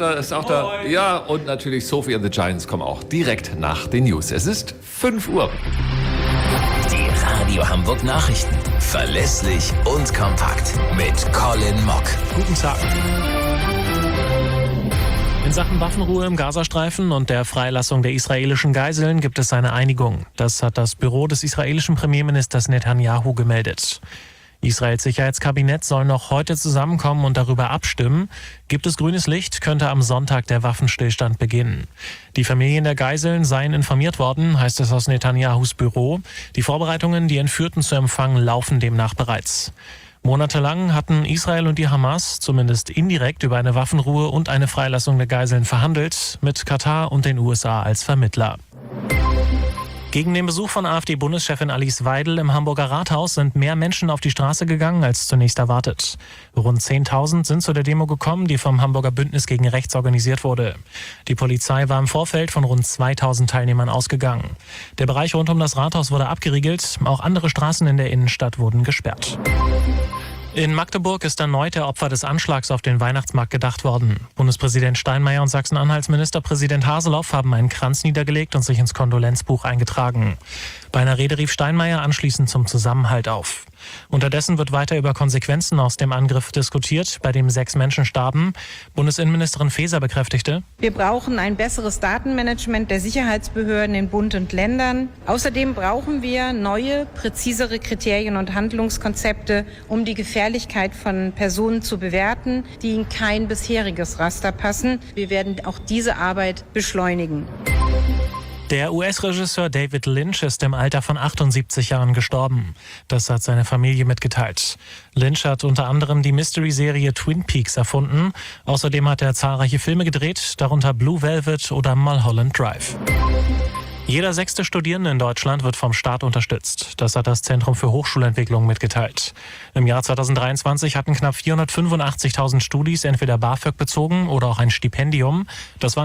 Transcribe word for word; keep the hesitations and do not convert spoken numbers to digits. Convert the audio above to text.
da, ist auch da. Ja, und natürlich Sophie and the Giants kommen auch direkt nach den News. Es ist fünf Uhr. Die Radio Hamburg Nachrichten. Verlässlich und kompakt. Mit Colin Mock. Guten Tag. In Sachen Waffenruhe im Gazastreifen und der Freilassung der israelischen Geiseln gibt es eine Einigung. Das hat das Büro des israelischen Premierministers Netanyahu gemeldet. Israels Sicherheitskabinett soll noch heute zusammenkommen und darüber abstimmen. Gibt es grünes Licht, könnte am Sonntag der Waffenstillstand beginnen. Die Familien der Geiseln seien informiert worden, heißt es aus Netanyahus Büro. Die Vorbereitungen, die Entführten zu empfangen, laufen demnach bereits. Monatelang hatten Israel und die Hamas zumindest indirekt über eine Waffenruhe und eine Freilassung der Geiseln verhandelt, mit Katar und den U S A als Vermittler. Gegen den Besuch von AfD-Bundeschefin Alice Weidel im Hamburger Rathaus sind mehr Menschen auf die Straße gegangen als zunächst erwartet. Rund zehntausend sind zu der Demo gekommen, die vom Hamburger Bündnis gegen Rechts organisiert wurde. Die Polizei war im Vorfeld von rund zweitausend Teilnehmern ausgegangen. Der Bereich rund um das Rathaus wurde abgeriegelt, auch andere Straßen in der Innenstadt wurden gesperrt. In Magdeburg ist erneut der Opfer des Anschlags auf den Weihnachtsmarkt gedacht worden. Bundespräsident Steinmeier und Sachsen-Anhalts Ministerpräsident Haseloff haben einen Kranz niedergelegt und sich ins Kondolenzbuch eingetragen. Bei einer Rede rief Steinmeier anschließend zum Zusammenhalt auf. Unterdessen wird weiter über Konsequenzen aus dem Angriff diskutiert, bei dem sechs Menschen starben. Bundesinnenministerin Faeser bekräftigte: Wir brauchen ein besseres Datenmanagement der Sicherheitsbehörden in Bund und Ländern. Außerdem brauchen wir neue, präzisere Kriterien und Handlungskonzepte, um die Gefährlichkeit von Personen zu bewerten, die in kein bisheriges Raster passen. Wir werden auch diese Arbeit beschleunigen. Der U S-Regisseur David Lynch ist im Alter von achtundsiebzig Jahren gestorben. Das hat seine Familie mitgeteilt. Lynch hat unter anderem die Mystery-Serie Twin Peaks erfunden. Außerdem hat er zahlreiche Filme gedreht, darunter Blue Velvet oder Mulholland Drive. Jeder sechste Studierende in Deutschland wird vom Staat unterstützt. Das hat das Zentrum für Hochschulentwicklung mitgeteilt. Im Jahr zweitausenddreiundzwanzig hatten knapp vierhundertfünfundachtzigtausend Studis entweder BAföG bezogen oder auch ein Stipendium. Das waren